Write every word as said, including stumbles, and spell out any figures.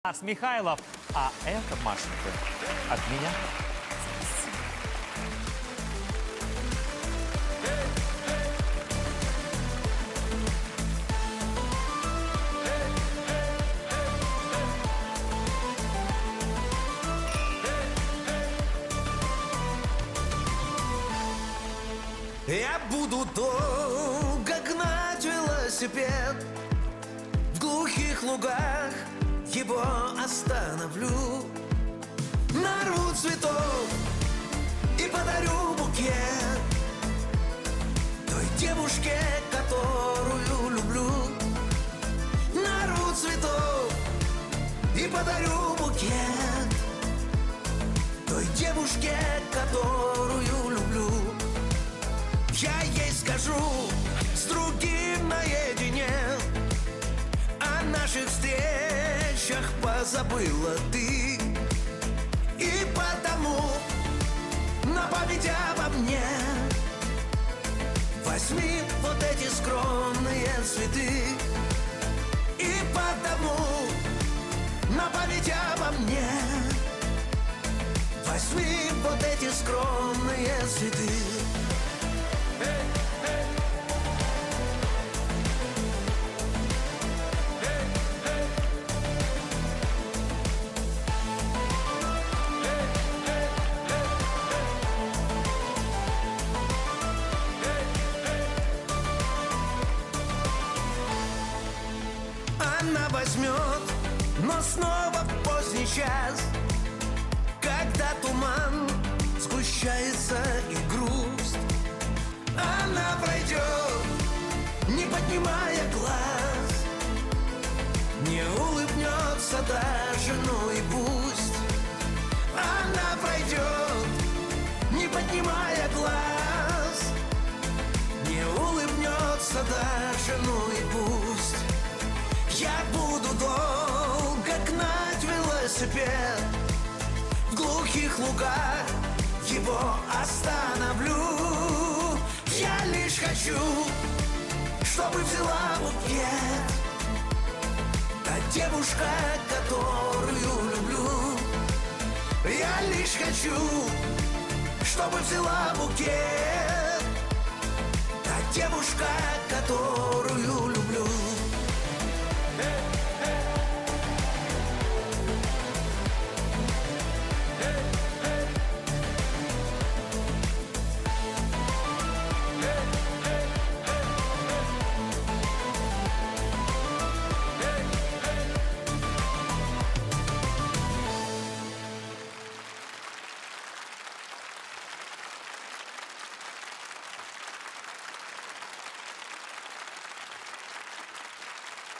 Стас Михайлов, а это, Машенька, от меня. Я буду долго гнать велосипед, в глухих лугах его остановлю. Нарву цветов и подарю букет той девушке, которую люблю. Нарву цветов и подарю букет той девушке, которую люблю. Я ей скажу с другим наедине о наших встречах позабыла ты. И потому на память обо мне возьми вот эти скромные цветы. И потому на память обо мне возьми вот эти скромные цветы. Она возьмет, но снова в поздний час, когда туман сгущается и грусть. Она пройдет, не поднимая глаз, не улыбнется даже, ну и пусть. Она пройдет, не поднимая глаз, не улыбнется даже, ну и пусть. Я буду долго гнать велосипед, в глухих лугах его остановлю. Я лишь хочу, чтобы взяла букет та девушка, которую люблю. Я лишь хочу, чтобы взяла букет та девушка, которую люблю.